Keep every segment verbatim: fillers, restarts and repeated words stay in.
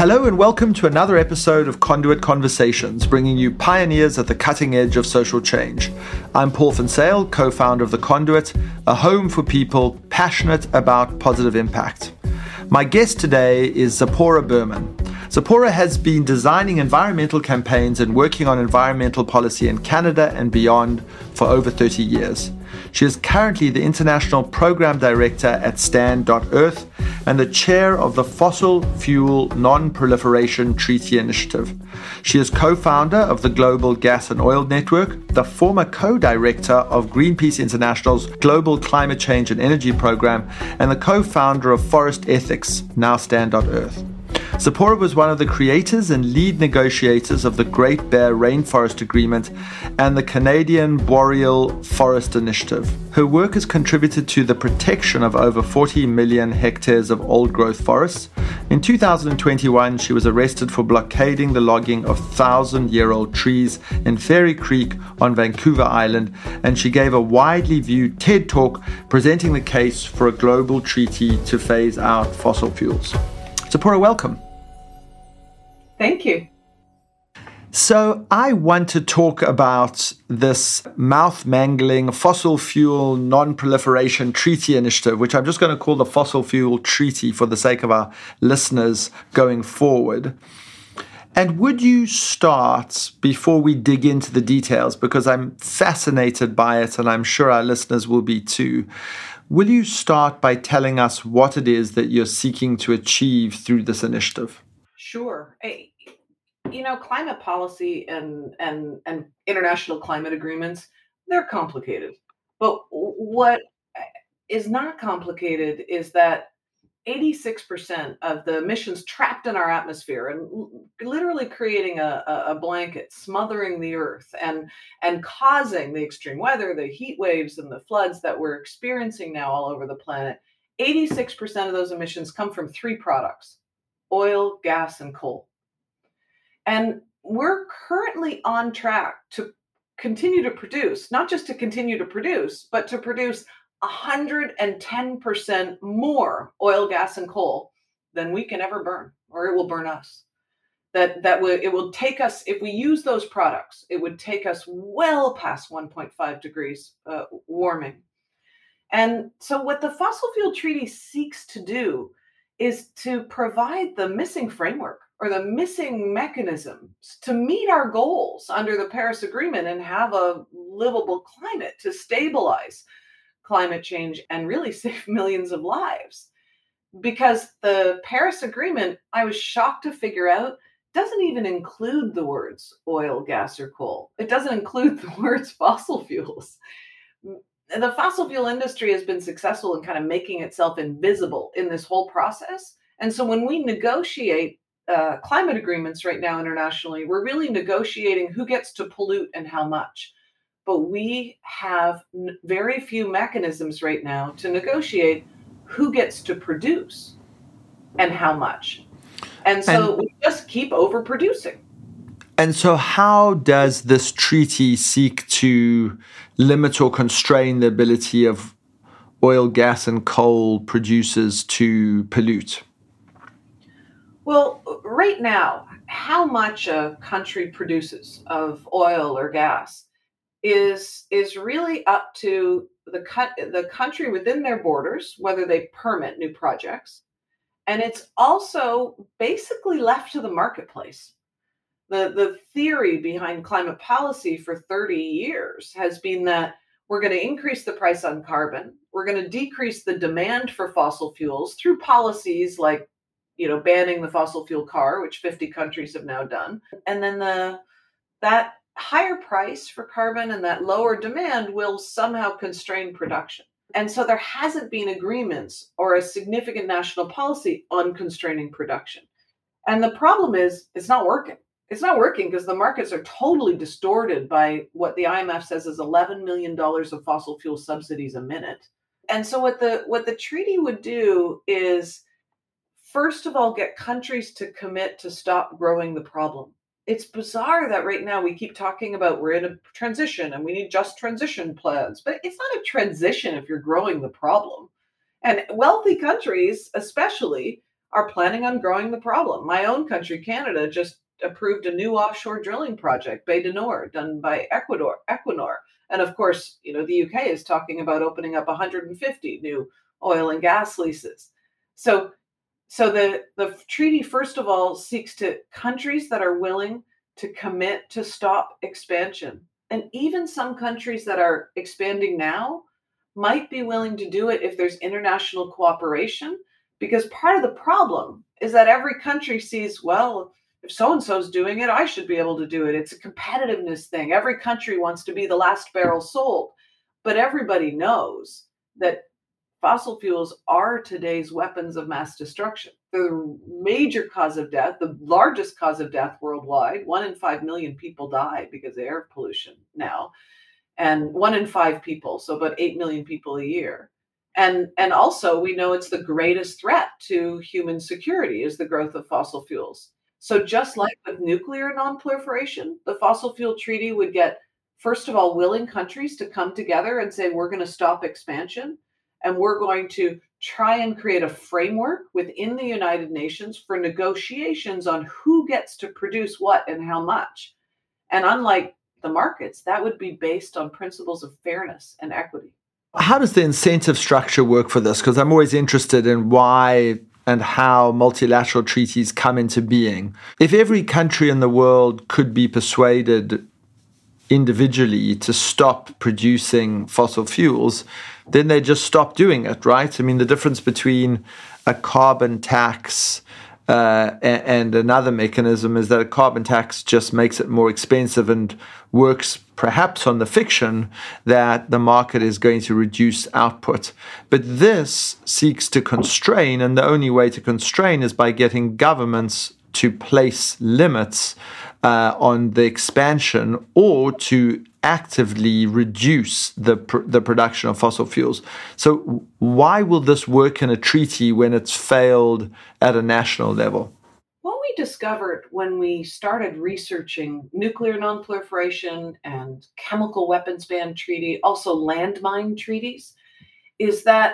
Hello and welcome to another episode of Conduit Conversations, bringing you pioneers at the cutting edge of social change. I'm Paul Fonsale, co-founder of The Conduit, a home for people passionate about positive impact. My guest today is Zipporah Berman. Zipporah has been designing environmental campaigns and working on environmental policy in Canada and beyond for over thirty years. She is currently the International Program Director at Stand dot Earth and the chair of the Fossil Fuel Non-Proliferation Treaty Initiative. She is co-founder of the Global Gas and Oil Network, the former co-director of Greenpeace International's Global Climate Change and Energy Program, and the co-founder of Forest Ethics, now Stand dot Earth. Zipporah was one of the creators and lead negotiators of the Great Bear Rainforest Agreement and the Canadian Boreal Forest Initiative. Her work has contributed to the protection of over forty million hectares of old-growth forests. In two thousand twenty-one, she was arrested for blockading the logging of thousand-year-old trees in Fairy Creek on Vancouver Island, and she gave a widely viewed TED Talk presenting the case for a global treaty to phase out fossil fuels. Zipporah, welcome. Thank you. So I want to talk about this mouth-mangling fossil fuel non-proliferation treaty initiative, which I'm just going to call the Fossil Fuel Treaty for the sake of our listeners going forward. And would you start, before we dig into the details, because I'm fascinated by it and I'm sure our listeners will be too, will you start by telling us what it is that you're seeking to achieve through this initiative? Sure. I, you know, climate policy and, and, and international climate agreements, they're complicated. But what is not complicated is that eighty-six percent of the emissions trapped in our atmosphere and literally creating a, a blanket, smothering the earth and, and causing the extreme weather, the heat waves and the floods that we're experiencing now all over the planet, eighty-six percent of those emissions come from three products: oil, gas, and coal. And we're currently on track to continue to produce, not just to continue to produce, but to produce one hundred ten percent more oil, gas, and coal than we can ever burn, or it will burn us. That that would it will take us, if we use those products, it would take us well past one point five degrees uh, warming. And so what the Fossil Fuel Treaty seeks to do is to provide the missing framework or the missing mechanisms to meet our goals under the Paris Agreement and have a livable climate to stabilize climate change and really save millions of lives. Because the Paris Agreement, I was shocked to figure out, doesn't even include the words oil, gas, or coal. It doesn't include the words fossil fuels. The fossil fuel industry has been successful in kind of making itself invisible in this whole process. And so when we negotiate uh, climate agreements right now internationally, we're really negotiating who gets to pollute and how much. But we have n- very few mechanisms right now to negotiate who gets to produce and how much. And so and, we just keep overproducing. And so how does this treaty seek to limit or constrain the ability of oil, gas, and coal producers to pollute? Well, right now, how much a country produces of oil or gas is is really up to the the country within their borders, whether they permit new projects. And it's also basically left to the marketplace. The, the theory behind climate policy for thirty years has been that we're going to increase the price on carbon. We're going to decrease the demand for fossil fuels through policies like, you know, banning the fossil fuel car, which fifty countries have now done. And then the that higher price for carbon and that lower demand will somehow constrain production. And so there hasn't been agreements or a significant national policy on constraining production. And the problem is it's not working. It's not working because the markets are totally distorted by what the I M F says is eleven million dollars of fossil fuel subsidies a minute. And so what the what the treaty would do is, first of all, get countries to commit to stop growing the problem. It's bizarre that right now we keep talking about we're in a transition and we need just transition plans, but it's not a transition if you're growing the problem. And wealthy countries, especially, are planning on growing the problem. My own country, Canada, just approved a new offshore drilling project, Bay du Nord, done by Ecuador, Equinor. And of course, you know, the U K is talking about opening up one hundred fifty new oil and gas leases. So, so the, the treaty, first of all, seeks to countries that are willing to commit to stop expansion. And even some countries that are expanding now might be willing to do it if there's international cooperation, because part of the problem is that every country sees, well, if so-and-so's doing it, I should be able to do it. It's a competitiveness thing. Every country wants to be the last barrel sold, but everybody knows that fossil fuels are today's weapons of mass destruction. They're the major cause of death, the largest cause of death worldwide. One in five million people die because of air pollution now, and one in five people, so about eight million people a year. And, and also we know it's the greatest threat to human security is the growth of fossil fuels. So just like with nuclear nonproliferation, the fossil fuel treaty would get, first of all, willing countries to come together and say, we're going to stop expansion. And we're going to try and create a framework within the United Nations for negotiations on who gets to produce what and how much. And unlike the markets, that would be based on principles of fairness and equity. How does the incentive structure work for this? Because I'm always interested in why and how multilateral treaties come into being. If every country in the world could be persuaded individually to stop producing fossil fuels, then they just stop doing it, right? I mean, the difference between a carbon tax uh, and another mechanism is that a carbon tax just makes it more expensive and works perhaps on the fiction that the market is going to reduce output. But this seeks to constrain, and the only way to constrain is by getting governments to place limits uh, on the expansion or to actively reduce the pr- the production of fossil fuels. So why will this work in a treaty when it's failed at a national level? What we discovered when we started researching nuclear nonproliferation and chemical weapons ban treaty, also landmine treaties, is that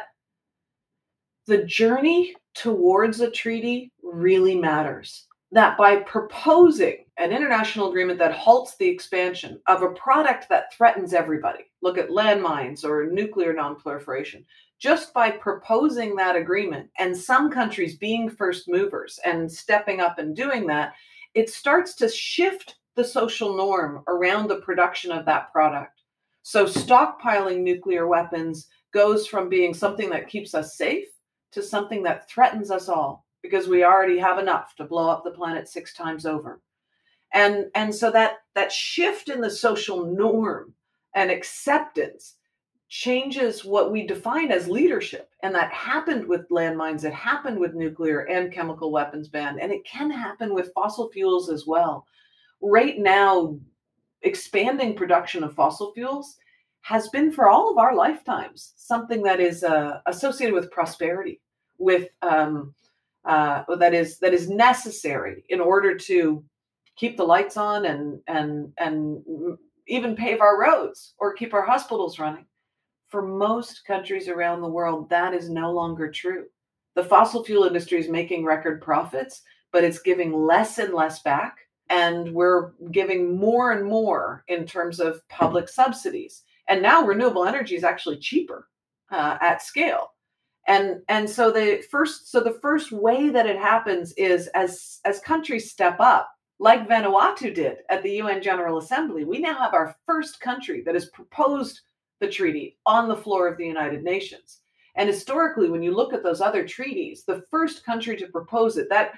the journey towards a treaty really matters. That by proposing an international agreement that halts the expansion of a product that threatens everybody, look at landmines or nuclear nonproliferation, just by proposing that agreement and some countries being first movers and stepping up and doing that, it starts to shift the social norm around the production of that product. So stockpiling nuclear weapons goes from being something that keeps us safe to something that threatens us all, because we already have enough to blow up the planet six times over. And, and so that, that shift in the social norm and acceptance changes what we define as leadership. And that happened with landmines, it happened with nuclear and chemical weapons ban, and it can happen with fossil fuels as well. Right now, expanding production of fossil fuels has been for all of our lifetimes something that is uh, associated with prosperity, with um, uh, that is that is necessary in order to keep the lights on and and and even pave our roads or keep our hospitals running. For most countries around the world, that is no longer true. The fossil fuel industry is making record profits, but it's giving less and less back. And we're giving more and more in terms of public subsidies. And now renewable energy is actually cheaper uh, at scale. And, and so the first so the first way that it happens is as, as countries step up, like Vanuatu did at the U N General Assembly. We now have our first country that has proposed the treaty on the floor of the United Nations. And historically, when you look at those other treaties, the first country to propose it, that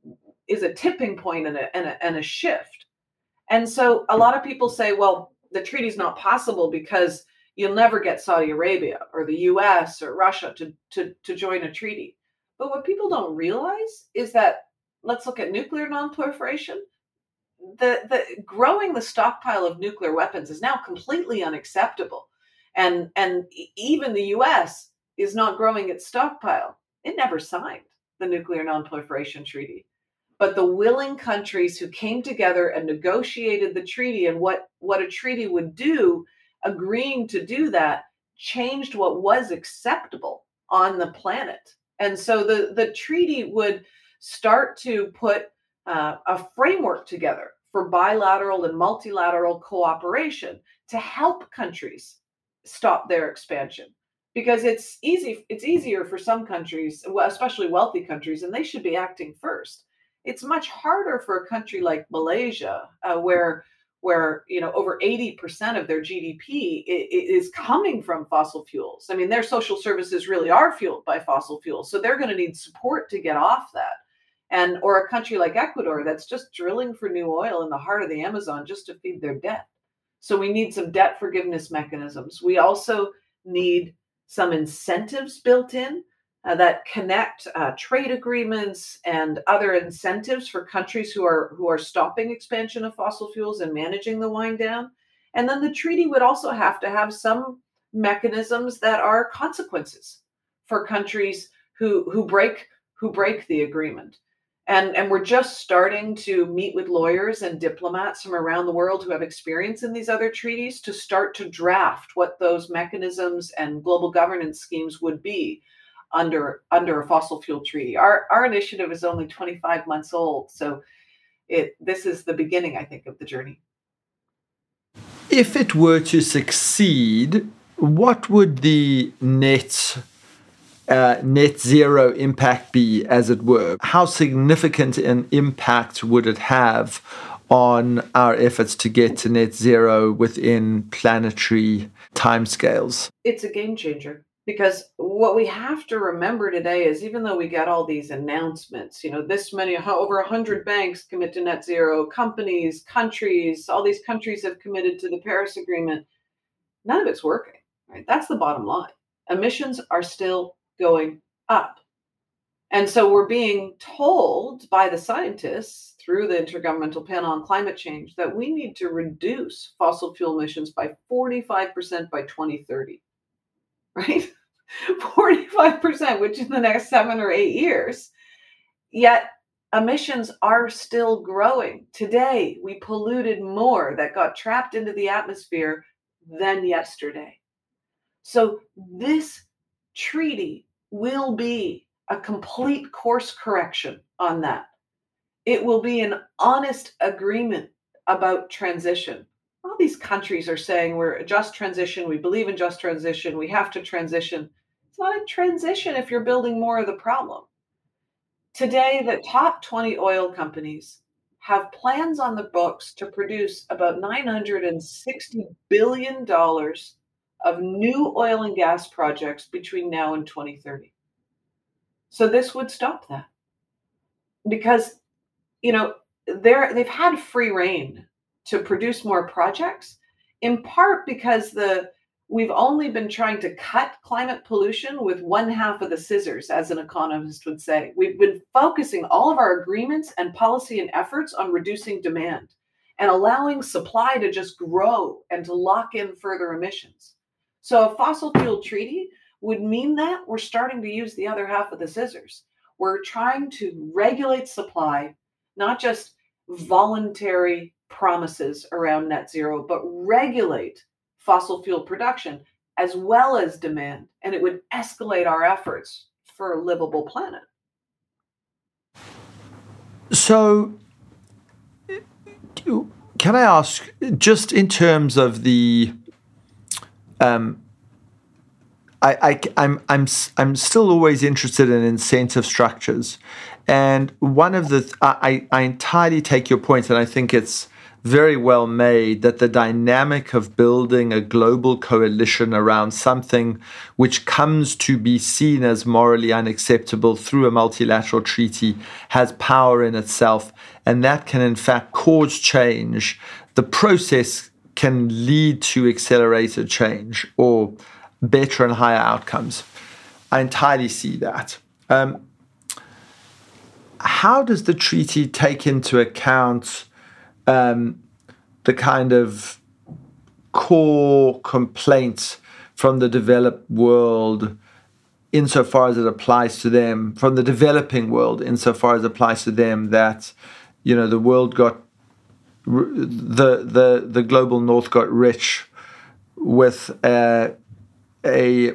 is a tipping point and a, and a, and a shift. And so a lot of people say, well, the treaty is not possible because you'll never get Saudi Arabia or the U S or Russia to, to, to join a treaty. But what people don't realize is that, let's look at nuclear nonproliferation. The, the growing the stockpile of nuclear weapons is now completely unacceptable. And, and even the U S is not growing its stockpile. It never signed the nuclear nonproliferation treaty. But the willing countries who came together and negotiated the treaty and what, what a treaty would do, agreeing to do that, changed what was acceptable on the planet. And so the, the treaty would start to put uh, a framework together for bilateral and multilateral cooperation to help countries stop their expansion. Because it's easy, it's easier for some countries, especially wealthy countries, and they should be acting first. It's much harder for a country like Malaysia, uh, where where you know over eighty percent of their G D P is coming from fossil fuels. I mean, their social services really are fueled by fossil fuels, so they're going to need support to get off that. And or a country like Ecuador that's just drilling for new oil in the heart of the Amazon just to feed their debt. So we need some debt forgiveness mechanisms. We also need some incentives built in uh, that connect uh, trade agreements and other incentives for countries who are who are stopping expansion of fossil fuels and managing the wind down. And then the treaty would also have to have some mechanisms that are consequences for countries who who break who break the agreement. And, and we're just starting to meet with lawyers and diplomats from around the world who have experience in these other treaties to start to draft what those mechanisms and global governance schemes would be under, under a fossil fuel treaty. Our, our initiative is only twenty-five months old, so it this is the beginning, I think, of the journey. If it were to succeed, what would the net Uh, net zero impact be, as it were? How significant an impact would it have on our efforts to get to net zero within planetary timescales? It's a game changer, because what we have to remember today is, even though we get all these announcements, you know, this many, over one hundred banks commit to net zero, companies, countries, all these countries have committed to the Paris Agreement, none of it's working, right? That's the bottom line. Emissions are still going up. And so we're being told by the scientists through the Intergovernmental Panel on Climate Change that we need to reduce fossil fuel emissions by forty-five percent by twenty thirty, right? forty-five percent, which in the next seven or eight years. Yet emissions are still growing. Today, we polluted more that got trapped into the atmosphere than yesterday. So this treaty will be a complete course correction on that. It will be an honest agreement about transition. All these countries are saying we're a just transition, we believe in just transition, we have to transition. It's not a transition if you're building more of the problem. Today, the top twenty oil companies have plans on the books to produce about nine hundred sixty billion dollars of new oil and gas projects between now and twenty thirty. So this would stop that, because, you know, they're, they've had free rein to produce more projects, in part because the we've only been trying to cut climate pollution with one half of the scissors, as an economist would say. We've been focusing all of our agreements and policy and efforts on reducing demand and allowing supply to just grow and to lock in further emissions. So a fossil fuel treaty would mean that we're starting to use the other half of the scissors. We're trying to regulate supply, not just voluntary promises around net zero, but regulate fossil fuel production as well as demand. And it would escalate our efforts for a livable planet. So, can I ask, just in terms of the Um, I, I, I'm, I'm, I'm still always interested in incentive structures. And one of the, I, I entirely take your point, and I think it's very well made that the dynamic of building a global coalition around something which comes to be seen as morally unacceptable through a multilateral treaty has power in itself. And that can, in fact, cause change. The process can lead to accelerated change or better and higher outcomes. I entirely see that. Um, how does the treaty take into account um, the kind of core complaints from the developed world insofar as it applies to them, from the developing world insofar as it applies to them, that, you know, the world got, the the the global north got rich with uh, a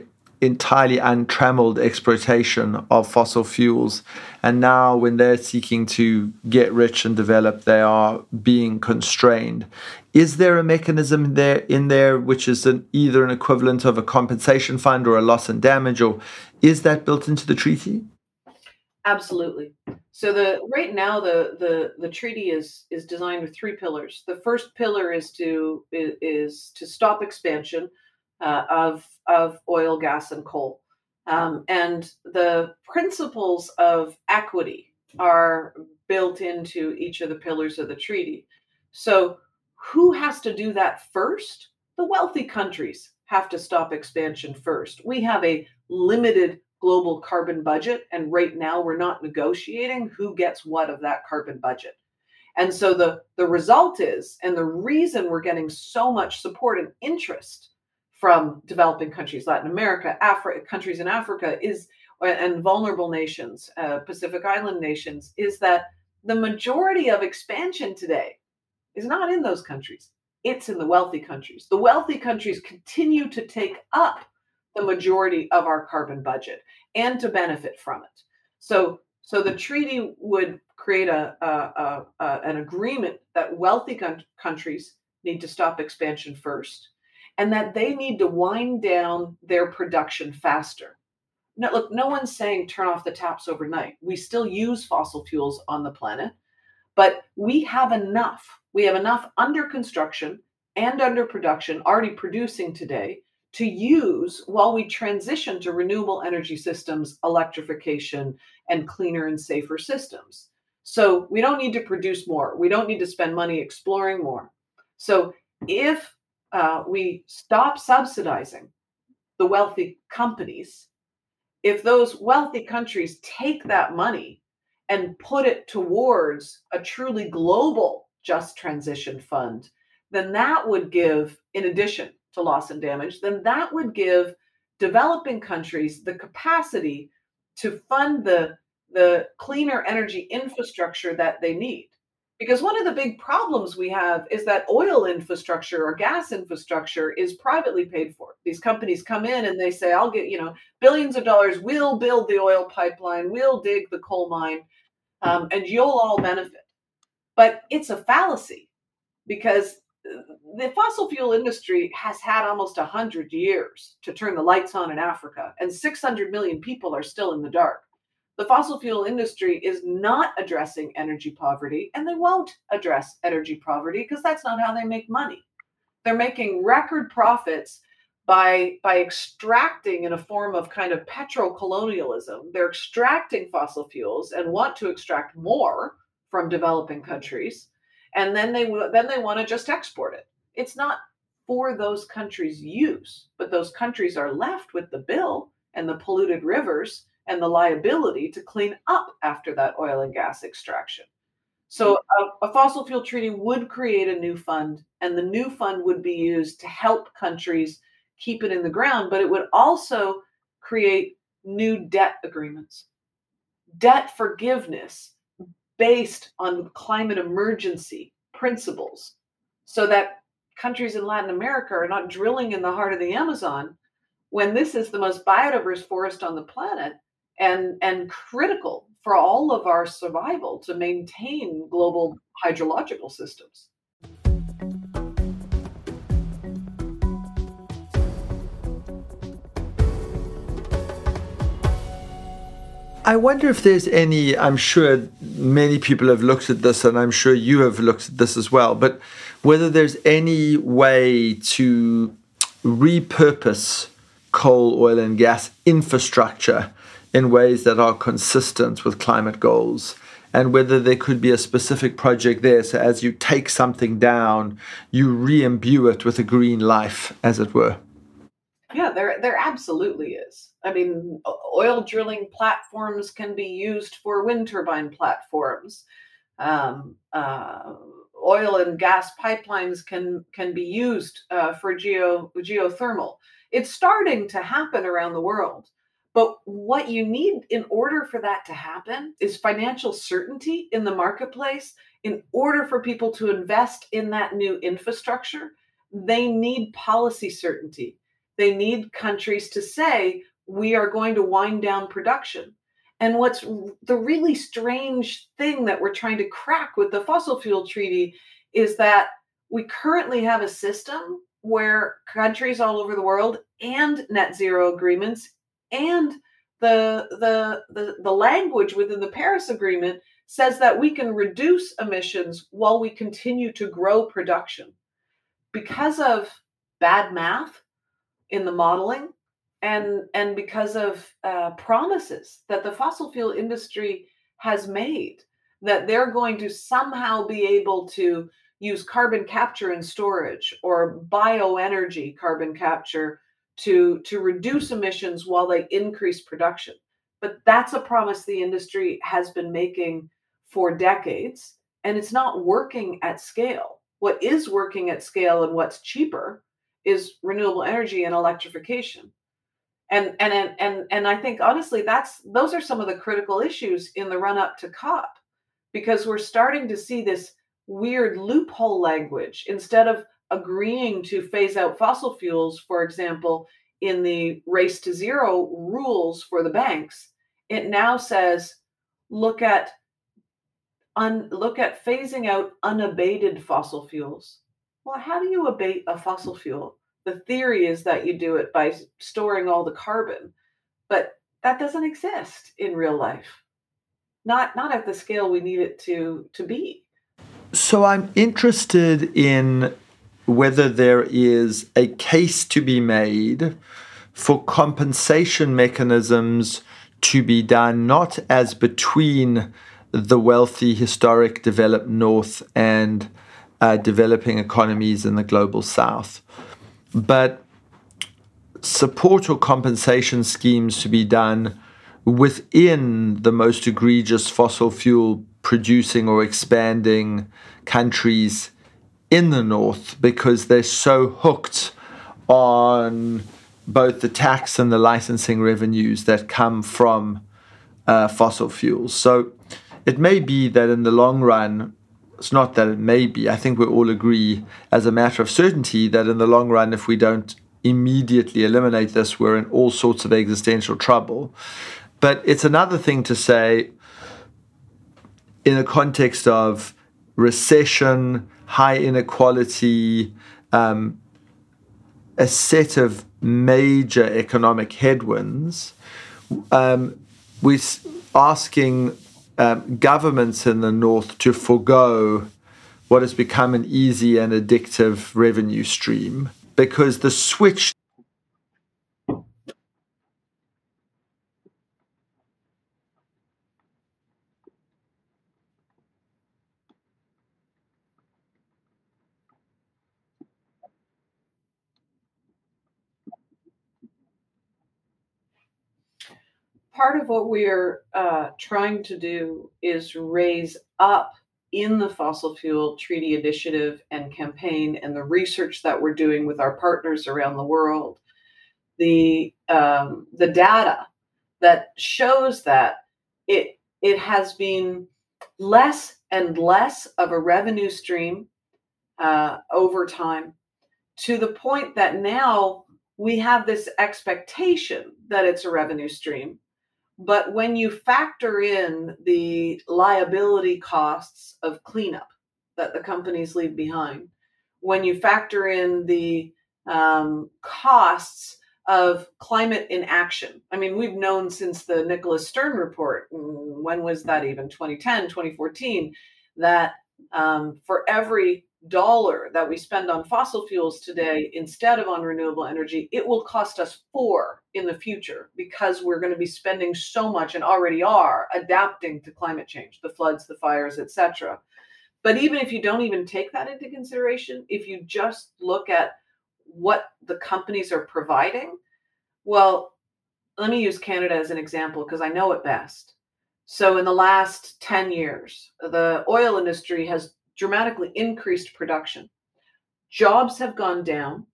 entirely untrammeled exploitation of fossil fuels. And now when they're seeking to get rich and develop, they are being constrained. Is there a mechanism there in there which is an, either an equivalent of a compensation fund or a loss and damage, or is that built into the treaty? Absolutely. So the right now the the the treaty is is designed with three pillars. The first pillar is to is, is to stop expansion uh, of of oil, gas, and coal, um, and the principles of equity are built into each of the pillars of the treaty. So who has to do that first? The wealthy countries have to stop expansion first. We have a limited global carbon budget, and right now we're not negotiating who gets what of that carbon budget. And so the, the result is, and the reason we're getting so much support and interest from developing countries, Latin America, Africa, countries in Africa is, and vulnerable nations, uh, Pacific Island nations, is that the majority of expansion today is not in those countries. It's in the wealthy countries. The wealthy countries continue to take up the majority of our carbon budget and to benefit from it. So, so the treaty would create a, a, a, a an agreement that wealthy con- countries need to stop expansion first, and that they need to wind down their production faster. No, look, no one's saying turn off the taps overnight. We still use fossil fuels on the planet, but we have enough. We have enough under construction and under production already producing today to use while we transition to renewable energy systems, electrification, and cleaner and safer systems. So we don't need to produce more. We don't need to spend money exploring more. So if uh, we stop subsidizing the wealthy companies, if those wealthy countries take that money and put it towards a truly global just transition fund, then that would give, in addition to loss and damage, then that would give developing countries the capacity to fund the, the cleaner energy infrastructure that they need. Because one of the big problems we have is that oil infrastructure or gas infrastructure is privately paid for. These companies come in and they say, I'll get, you know, billions of dollars, we'll build the oil pipeline, we'll dig the coal mine, um, and you'll all benefit. But it's a fallacy, because the fossil fuel industry has had almost one hundred years to turn the lights on in Africa, and six hundred million people are still in the dark. The fossil fuel industry is not addressing energy poverty, and they won't address energy poverty because that's not how they make money. They're making record profits by, by extracting in a form of kind of petrocolonialism. They're extracting fossil fuels and want to extract more from developing countries. And then they then they want to just export it. It's not for those countries' use, but those countries are left with the bill and the polluted rivers and the liability to clean up after that oil and gas extraction. So a, a fossil fuel treaty would create a new fund, and the new fund would be used to help countries keep it in the ground, but it would also create new debt agreements, debt forgiveness based on climate emergency principles, so that countries in Latin America are not drilling in the heart of the Amazon when this is the most biodiverse forest on the planet and, and critical for all of our survival to maintain global hydrological systems. I wonder if there's any, I'm sure many people have looked at this, and I'm sure you have looked at this as well, but whether there's any way to repurpose coal, oil, and gas infrastructure in ways that are consistent with climate goals, and whether there could be a specific project there. So as you take something down, you re-imbue it with a green life, as it were. Yeah, there there absolutely is. I mean, oil drilling platforms can be used for wind turbine platforms. Um, uh, oil and gas pipelines can can be used uh, for geo geothermal. It's starting to happen around the world. But what you need in order for that to happen is financial certainty in the marketplace. In order for people to invest in that new infrastructure, they need policy certainty. They need countries to say, we are going to wind down production. And what's the really strange thing that we're trying to crack with the fossil fuel treaty is that we currently have a system where countries all over the world and net zero agreements and the, the, the, the language within the Paris Agreement says that we can reduce emissions while we continue to grow production. Because of bad math in the modeling, and and because of uh, promises that the fossil fuel industry has made, that they're going to somehow be able to use carbon capture and storage or bioenergy carbon capture to to reduce emissions while they increase production. But that's a promise the industry has been making for decades, and it's not working at scale. What is working at scale and what's cheaper is renewable energy and electrification. And and and and and I think honestly that's those are some of the critical issues in the run up to COP, because we're starting to see this weird loophole language. Instead of agreeing to phase out fossil fuels, for example, in the race to zero rules for the banks, it now says look at un, look at phasing out unabated fossil fuels. Well, how do you abate a fossil fuel? The theory is that you do it by storing all the carbon, but that doesn't exist in real life. Not not at the scale we need it to to be. So I'm interested in whether there is a case to be made for compensation mechanisms to be done not as between the wealthy, historic, developed North and uh, developing economies in the global South, but support or compensation schemes to be done within the most egregious fossil fuel producing or expanding countries in the North, because they're so hooked on both the tax and the licensing revenues that come from uh, fossil fuels. So it may be that in the long run, it's not that it may be, I think we all agree as a matter of certainty that in the long run, if we don't immediately eliminate this, we're in all sorts of existential trouble. But it's another thing to say, in a context of recession, high inequality, um, a set of major economic headwinds, um, we're asking um, governments in the North to forgo what has become an easy and addictive revenue stream, because the switch part of what we're uh, trying to do is raise up in the fossil fuel treaty initiative and campaign and the research that we're doing with our partners around the world, the um, the data that shows that it it has been less and less of a revenue stream uh, over time, to the point that now we have this expectation that it's a revenue stream. But when you factor in the liability costs of cleanup that the companies leave behind, when you factor in the um, costs of climate inaction, I mean, we've known since the Nicholas Stern report, when was that even, twenty ten, twenty fourteen, that um, for every dollar that we spend on fossil fuels today instead of on renewable energy, it will cost us four in the future, because we're going to be spending so much and already are adapting to climate change, the floods, the fires, et cetera. But even if you don't even take that into consideration, if you just look at what the companies are providing, well, let me use Canada as an example because I know it best. So in the last ten years, the oil industry has dramatically increased production. Jobs have gone down.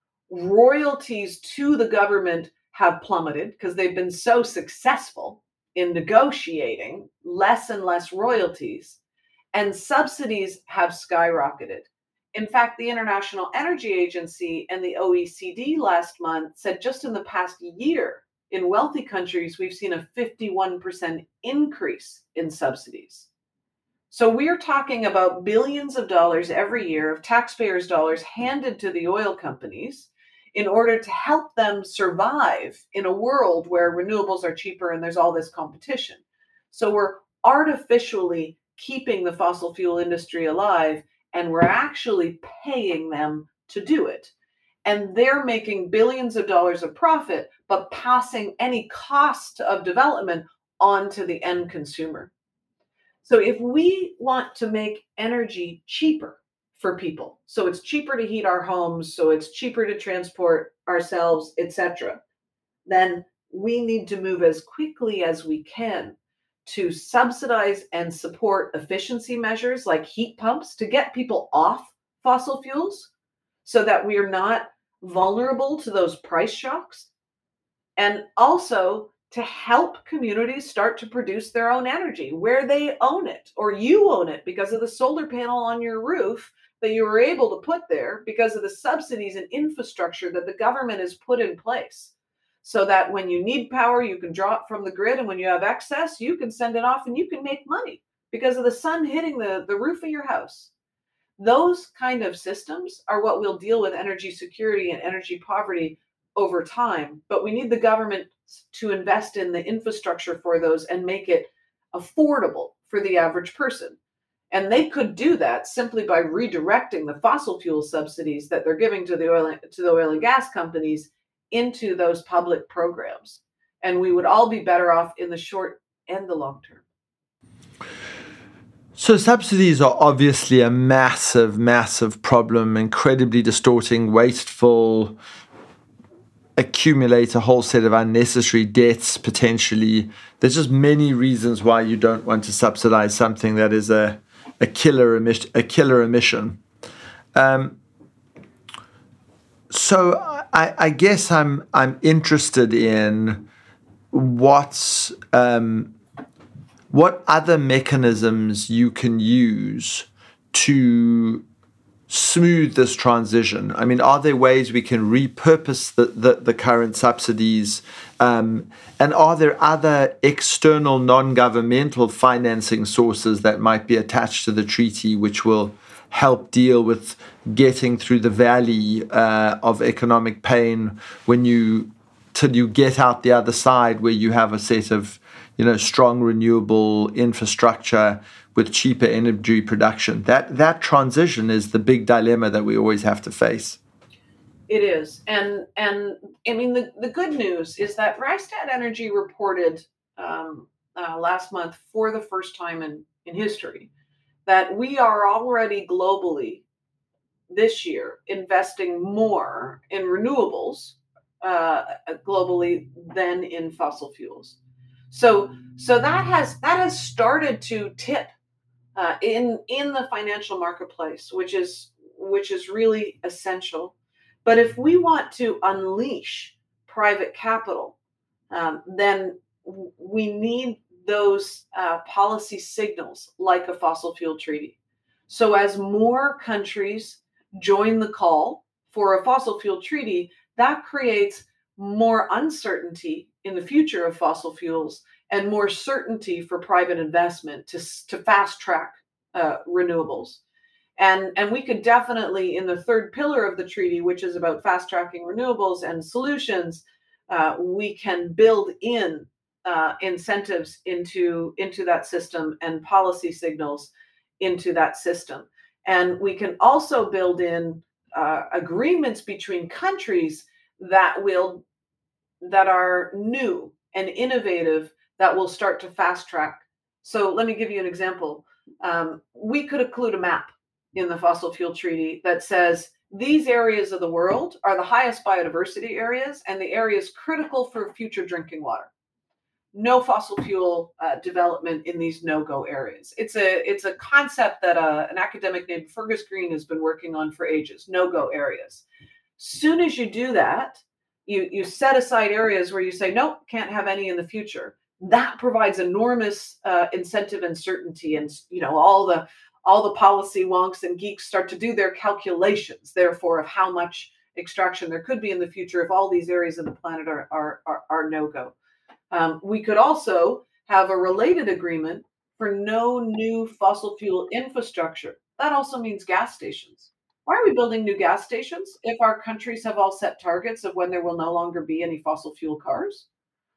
Royalties to the government have plummeted because they've been so successful in negotiating less and less royalties, and subsidies have skyrocketed. In fact, the International Energy Agency and the O E C D last month said just in the past year, in wealthy countries, we've seen a fifty-one percent increase in subsidies. So we're talking about billions of dollars every year of taxpayers' dollars handed to the oil companies in order to help them survive in a world where renewables are cheaper and there's all this competition. So we're artificially keeping the fossil fuel industry alive, and we're actually paying them to do it. And they're making billions of dollars of profit, but passing any cost of development on to the end consumer. So if we want to make energy cheaper for people, so it's cheaper to heat our homes, so it's cheaper to transport ourselves, et cetera, then we need to move as quickly as we can to subsidize and support efficiency measures like heat pumps to get people off fossil fuels so that we are not vulnerable to those price shocks, and also to help communities start to produce their own energy where they own it, or you own it because of the solar panel on your roof that you were able to put there because of the subsidies and infrastructure that the government has put in place. So that when you need power, you can draw it from the grid, and when you have excess, you can send it off and you can make money because of the sun hitting the, the roof of your house. Those kind of systems are what will deal with energy security and energy poverty over time. But we need the government to invest in the infrastructure for those and make it affordable for the average person. And they could do that simply by redirecting the fossil fuel subsidies that they're giving to the oil, to the oil and gas companies into those public programs. And we would all be better off in the short and the long term. So subsidies are obviously a massive, massive problem, incredibly distorting, wasteful, accumulate a whole set of unnecessary debts potentially. There's just many reasons why you don't want to subsidize something that is a, a killer emission. A killer emission. Um, so I, I guess I'm I'm interested in what's um, what other mechanisms you can use to smooth this transition. I mean, are there ways we can repurpose the, the, the current subsidies? Um, and are there other external non-governmental financing sources that might be attached to the treaty which will help deal with getting through the valley uh, of economic pain when you till you get out the other side where you have a set of, you know, strong renewable infrastructure with cheaper energy production? That that transition is the big dilemma that we always have to face. It is. And, and I mean, the, the good news is that Rystad Energy reported um, uh, last month for the first time in, in history that we are already globally this year investing more in renewables uh, globally than in fossil fuels. So, so that has that has started to tip uh, in in the financial marketplace, which is which is really essential. But if we want to unleash private capital, um, then we need those uh, policy signals like a fossil fuel treaty. So as more countries join the call for a fossil fuel treaty, that creates more uncertainty in the future of fossil fuels and more certainty for private investment to, to fast track uh, renewables. And, and we could definitely, in the third pillar of the treaty, which is about fast tracking renewables and solutions, uh, we can build in uh, incentives into, into that system and policy signals into that system. And we can also build in uh, agreements between countries that will that are new and innovative that will start to fast track. So let me give you an example. Um, we could include a map in the fossil fuel treaty that says these areas of the world are the highest biodiversity areas and the areas critical for future drinking water. No fossil fuel uh, development in these no-go areas. It's a it's a concept that uh, an academic named Fergus Green has been working on for ages, no-go areas. Soon as you do that, you, you set aside areas where you say, nope, can't have any in the future. That provides enormous uh, incentive and certainty. And, you know, all the all the policy wonks and geeks start to do their calculations, therefore, of how much extraction there could be in the future if all these areas of the planet are, are, are, are no-go. Um, we could also have a related agreement for no new fossil fuel infrastructure. That also means gas stations. Why are we building new gas stations if our countries have all set targets of when there will no longer be any fossil fuel cars?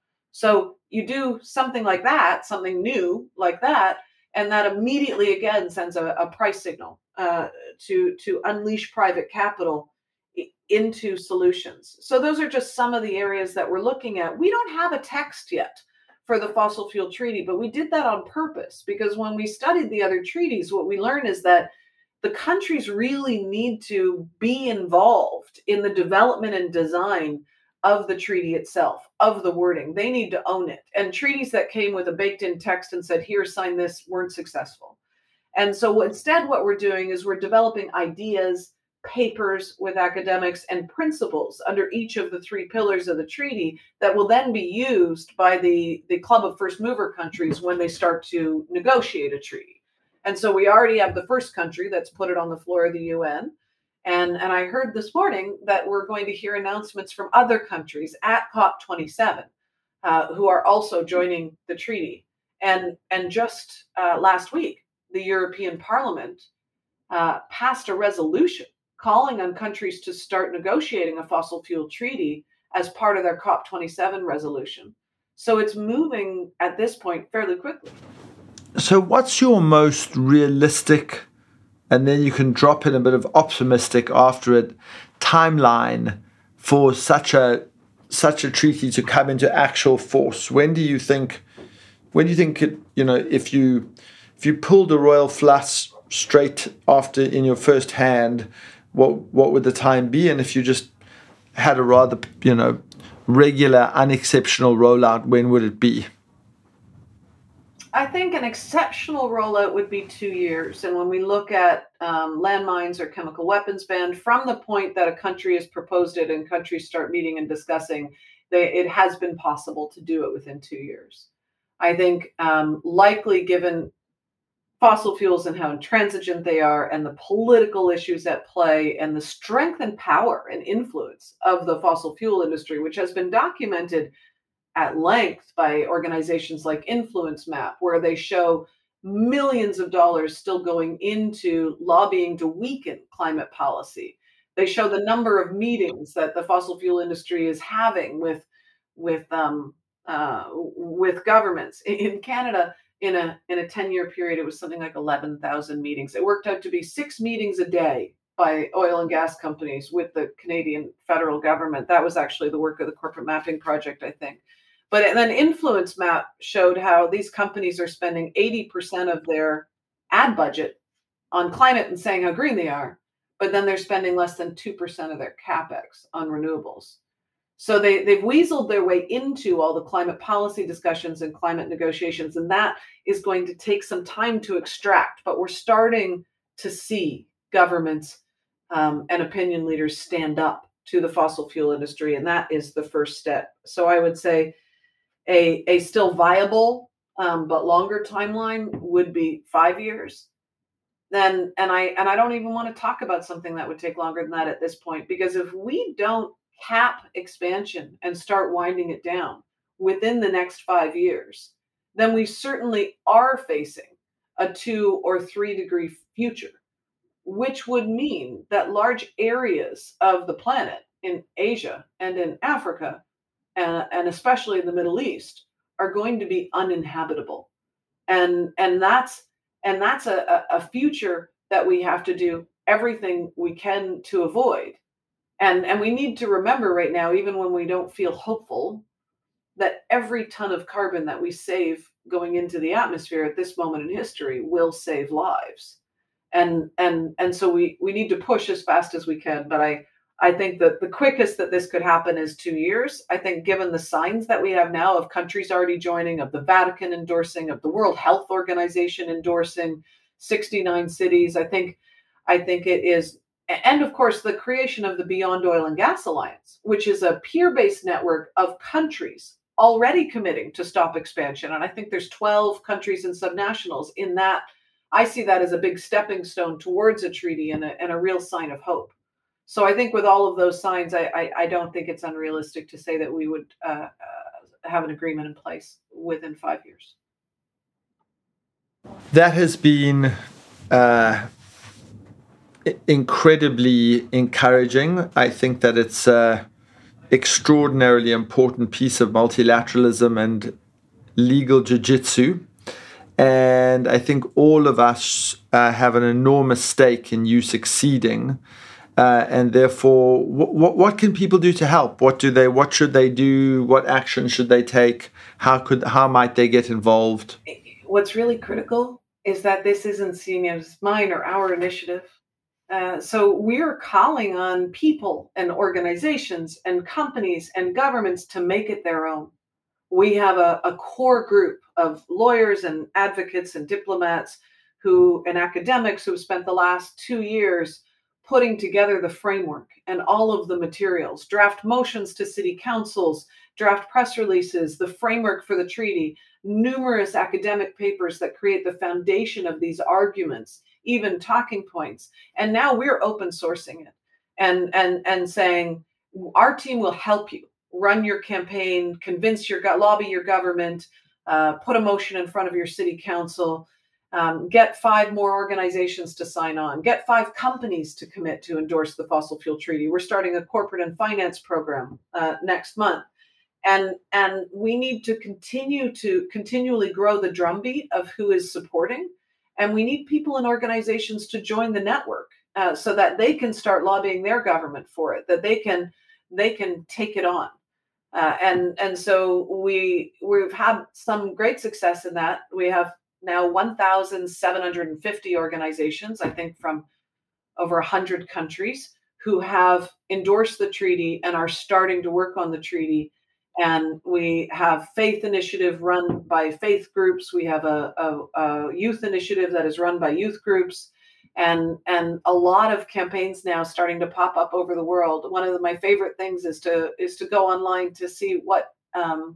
So you do something like that, something new like that, and that immediately again sends a, a price signal uh, to to unleash private capital into solutions. So those are just some of the areas that we're looking at. We don't have a text yet for the fossil fuel treaty, but we did that on purpose because when we studied the other treaties, what we learned is that the countries really need to be involved in the development and design of the treaty itself, of the wording. They need to own it. And treaties that came with a baked-in text and said, here, sign this, weren't successful. And so instead what we're doing is we're developing ideas, papers with academics, and principles under each of the three pillars of the treaty that will then be used by the, the Club of First Mover countries when they start to negotiate a treaty. And so we already have the first country that's put it on the floor of the U N. And, and I heard this morning that we're going to hear announcements from other countries at COP twenty-seven uh, who are also joining the treaty. And, and just uh, last week, the European Parliament uh, passed a resolution calling on countries to start negotiating a fossil fuel treaty as part of their COP twenty-seven resolution. So it's moving at this point fairly quickly. So what's your most realistic, and then you can drop in a bit of optimistic after it, timeline for such a such a treaty to come into actual force? When do you think? When do you think it? You know, if you if you pulled the royal flush straight after in your first hand, what what would the time be? And if you just had a rather you know regular, unexceptional rollout, when would it be? I think an exceptional rollout would be two years. And when we look at um, landmines or chemical weapons ban, from the point that a country has proposed it and countries start meeting and discussing, they, it has been possible to do it within two years. I think um, likely given fossil fuels and how intransigent they are and the political issues at play and the strength and power and influence of the fossil fuel industry, which has been documented at length by organizations like Influence Map, where they show millions of dollars still going into lobbying to weaken climate policy. They show the number of meetings that the fossil fuel industry is having with with um, uh, with governments. In Canada, in a in a ten-year period, it was something like eleven thousand meetings. It worked out to be six meetings a day by oil and gas companies with the Canadian federal government. That was actually the work of the Corporate Mapping Project, I think. But then Influence Map showed how these companies are spending eighty percent of their ad budget on climate and saying how green they are, but then they're spending less than two percent of their capex on renewables. So they, they've weaseled their way into all the climate policy discussions and climate negotiations, and that is going to take some time to extract. But we're starting to see governments um, and opinion leaders stand up to the fossil fuel industry, and that is the first step. So I would say A, a still viable um, but longer timeline would be five years. Then, and I and I don't even want to talk about something that would take longer than that at this point, because if we don't cap expansion and start winding it down within the next five years, then we certainly are facing a two or three degree future, which would mean that large areas of the planet in Asia and in Africa And, and especially in the Middle East, are going to be uninhabitable, and and that's and that's a, a future that we have to do everything we can to avoid, and and we need to remember right now, even when we don't feel hopeful, that every ton of carbon that we save going into the atmosphere at this moment in history will save lives, and and and so we we need to push as fast as we can. But I. I think that the quickest that this could happen is two years. I think given the signs that we have now of countries already joining, of the Vatican endorsing, of the World Health Organization endorsing, sixty-nine cities, I think, I think it is, and of course, the creation of the Beyond Oil and Gas Alliance, which is a peer-based network of countries already committing to stop expansion. And I think there's twelve countries and subnationals in that. I see that as a big stepping stone towards a treaty and a, and a real sign of hope. So I think with all of those signs, I, I, I don't think it's unrealistic to say that we would uh, uh, have an agreement in place within five years. That has been uh, incredibly encouraging. I think that it's an extraordinarily important piece of multilateralism and legal jiu-jitsu. And I think all of us uh, have an enormous stake in you succeeding. Uh, and therefore, w- w- what can people do to help? What do they? What should they do? What action should they take? How could? How might they get involved? What's really critical is that this isn't seen as mine or our initiative. Uh, so we're calling on people and organizations and companies and governments to make it their own. We have a, a core group of lawyers and advocates and diplomats who and academics who have spent the last two years putting together the framework and all of the materials, draft motions to city councils, draft press releases, the framework for the treaty, numerous academic papers that create the foundation of these arguments, even talking points. And now we're open sourcing it and, and, and saying, our team will help you run your campaign, convince your, lobby your government, uh, put a motion in front of your city council, Um, get five more organizations to sign on, get five companies to commit to endorse the fossil fuel treaty. We're starting a corporate and finance program uh, next month. And, and we need to continue to continually grow the drumbeat of who is supporting. And we need people and organizations to join the network uh, so that they can start lobbying their government for it, that they can, they can take it on. Uh, and, and so we, we've had some great success in that. We have now one thousand seven hundred fifty organizations, I think from over one hundred countries, who have endorsed the treaty and are starting to work on the treaty. And we have Faith Initiative run by faith groups. We have a, a, a youth initiative that is run by youth groups. And, and a lot of campaigns now starting to pop up over the world. One of the, my favorite things is to is to go online to see what um,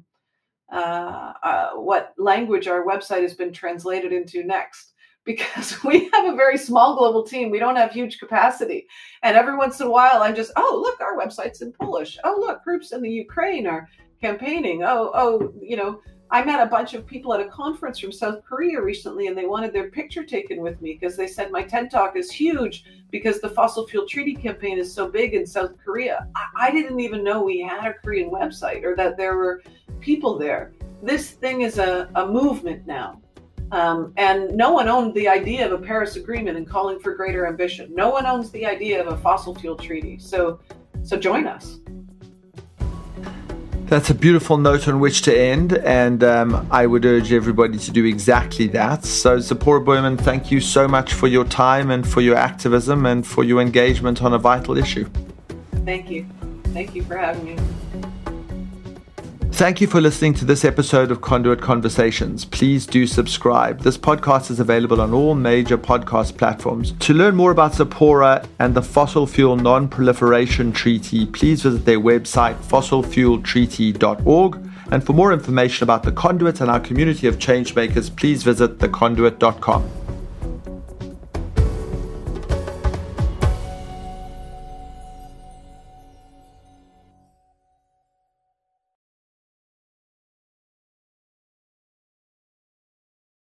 Uh, uh, what language our website has been translated into next, because we have a very small global team. We don't have huge capacity. And every once in a while, I'm just, oh, look, our website's in Polish. Oh, look, groups in the Ukraine are campaigning. Oh, oh, you know, I met a bunch of people at a conference from South Korea recently, and they wanted their picture taken with me because they said my TED Talk is huge because the fossil fuel treaty campaign is so big in South Korea. I, I didn't even know we had a Korean website or that there were people there. This thing is a, a movement now. Um, and no one owned the idea of a Paris Agreement and calling for greater ambition. No one owns the idea of a fossil fuel treaty. So, so join us. That's a beautiful note on which to end, and um, I would urge everybody to do exactly that. So, Zipporah Boerman, thank you so much for your time and for your activism and for your engagement on a vital issue. Thank you. Thank you for having me. Thank you for listening to this episode of Conduit Conversations. Please do subscribe. This podcast is available on all major podcast platforms. To learn more about Zipporah and the Fossil Fuel Non-Proliferation Treaty, please visit their website, fossil fuel treaty dot org. And for more information about the Conduit and our community of changemakers, please visit the conduit dot com.